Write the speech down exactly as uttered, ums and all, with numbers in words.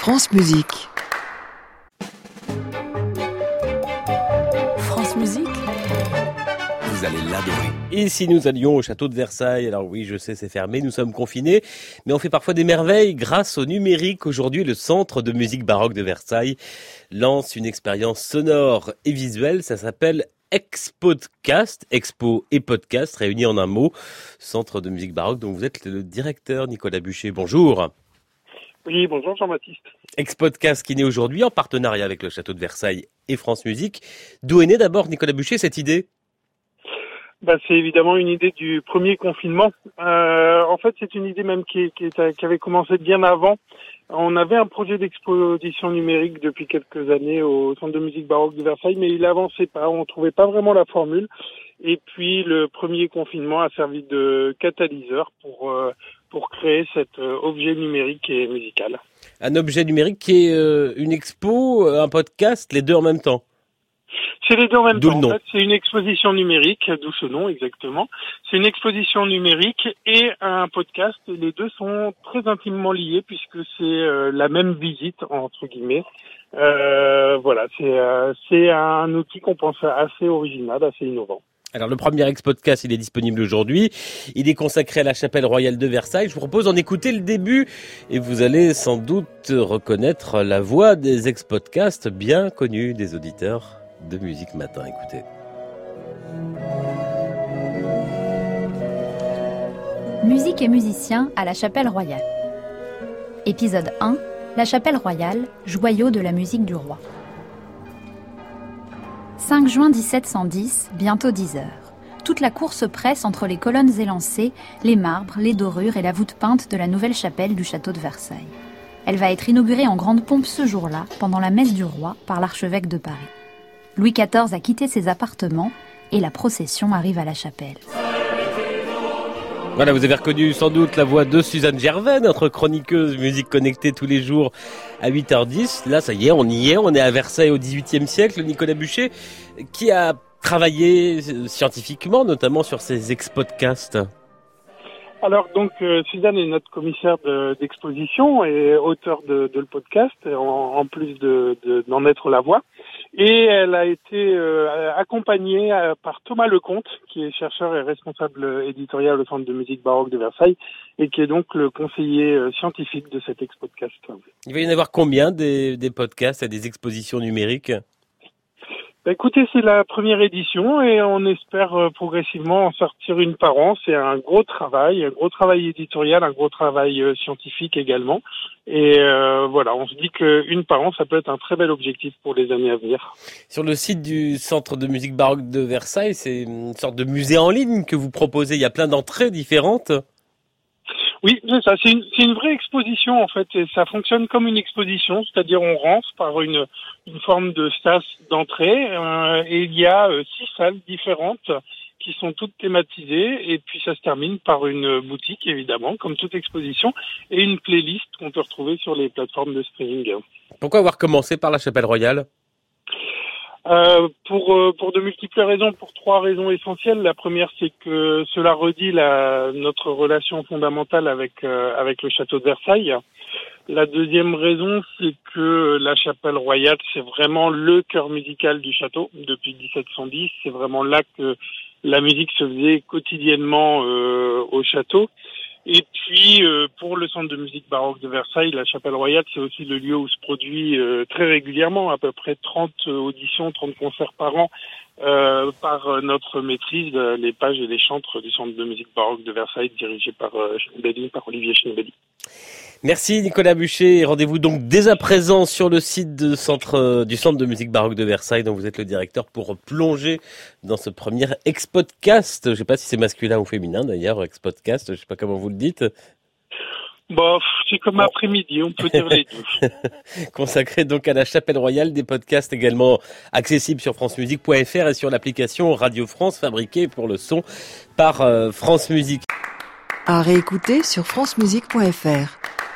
France Musique. France Musique. Vous allez l'adorer. Et si nous allions au château de Versailles? Alors oui, je sais, c'est fermé, nous sommes confinés, mais on fait parfois des merveilles grâce au numérique. Aujourd'hui, le Centre de musique baroque de Versailles lance une expérience sonore et visuelle. Ça s'appelle Expodcast, Expo et Podcast réunis en un mot. Centre de musique baroque dont vous êtes le directeur, Nicolas Buchet. Bonjour. Oui, bonjour Jean-Baptiste. Expodcast qui naît aujourd'hui en partenariat avec le château de Versailles et France Musique. D'où est née d'abord, Nicolas Buchet, cette idée? Bah, c'est évidemment une idée du premier confinement. Euh, en fait, c'est une idée même qui, qui, est, qui avait commencé bien avant. On avait un projet d'exposition numérique depuis quelques années au Centre de musique baroque de Versailles, mais il avançait pas, on trouvait pas vraiment la formule. Et puis, le premier confinement a servi de catalyseur pour, euh, pour créer cet euh, objet numérique et musical. Un objet numérique qui est euh, une expo, un podcast, les deux en même temps. C'est les deux en même D'où temps. le nom. En fait, c'est une exposition numérique, d'où ce nom exactement. C'est une exposition numérique et un podcast. Et les deux sont très intimement liés puisque c'est euh, la même visite entre guillemets. Euh, voilà, c'est euh, c'est un outil qu'on pense assez original, assez innovant. Alors le premier ex-podcast, il est disponible aujourd'hui. Il est consacré à la chapelle royale de Versailles. Je vous propose d'en écouter le début et vous allez sans doute reconnaître la voix des ex-podcasts bien connus des auditeurs de Musique Matin. Écoutez. Musique et musiciens à la chapelle royale. Épisode un. La chapelle royale, joyau de la musique du roi. cinq juin dix-sept cent dix, bientôt dix heures. Toute la cour se presse entre les colonnes élancées, les marbres, les dorures et la voûte peinte de la nouvelle chapelle du château de Versailles. Elle va être inaugurée en grande pompe ce jour-là, pendant la messe du roi, par l'archevêque de Paris. Louis quatorze a quitté ses appartements et la procession arrive à la chapelle. Voilà, vous avez reconnu sans doute la voix de Suzanne Gervais, notre chroniqueuse musique connectée tous les jours à huit heures dix. Là, ça y est, on y est, on est à Versailles au dix-huitième siècle. Nicolas Buchet, qui a travaillé scientifiquement, notamment sur ces ex-podcasts. Alors donc euh, Suzanne est notre commissaire de, d'exposition et auteur de, de le podcast, en, en plus de, de, d'en être la voix. Et elle a été euh, accompagnée euh, par Thomas Lecomte, qui est chercheur et responsable éditorial au Centre de musique baroque de Versailles, et qui est donc le conseiller euh, scientifique de cet ex-podcast. Il va y en avoir combien des, des podcasts et des expositions numériques ? Bah, écoutez, c'est la première édition et on espère euh, progressivement en sortir une par an. C'est un gros travail, un gros travail éditorial, un gros travail euh, scientifique également. Et euh, voilà, on se dit qu'une par an, ça peut être un très bel objectif pour les années à venir. Sur le site du Centre de musique baroque de Versailles, c'est une sorte de musée en ligne que vous proposez. Il y a plein d'entrées différentes. Oui, c'est ça. C'est une, c'est une vraie exposition en fait. Et ça fonctionne comme une exposition, c'est-à-dire on rentre par une, une forme de sas d'entrée euh, et il y a euh, six salles différentes qui sont toutes thématisées et puis ça se termine par une boutique évidemment, comme toute exposition, et une playlist qu'on peut retrouver sur les plateformes de streaming. Pourquoi avoir commencé par la chapelle royale ? Euh, pour euh, pour de multiples raisons, pour trois raisons essentielles. La première, c'est que cela redit la, notre relation fondamentale avec euh, avec le château de Versailles. La deuxième raison, c'est que la chapelle royale, c'est vraiment le cœur musical du château depuis dix-sept cent dix. C'est vraiment là que la musique se faisait quotidiennement euh, au château. Et puis, euh, pour le Centre de musique baroque de Versailles, la chapelle royale, c'est aussi le lieu où se produit euh, très régulièrement, à peu près trente auditions, trente concerts par an, euh, par notre maîtrise, euh, les pages et les chantres du Centre de musique baroque de Versailles, dirigé par, euh, Schnebeli, par Olivier Schnebeli. Merci Nicolas Buchet. Rendez-vous donc dès à présent sur le site de centre, du Centre de musique baroque de Versailles, dont vous êtes le directeur, pour plonger dans ce premier ex-podcast. Je ne sais pas si c'est masculin ou féminin d'ailleurs, ex-podcast, je ne sais pas comment vous le dites. Bon, c'est comme après-midi, on peut dire les deux. Consacré donc à la chapelle royale, des podcasts également accessibles sur francemusique point f r et sur l'application Radio France, fabriquée pour le son par euh, France Musique. À réécouter sur francemusique point f r.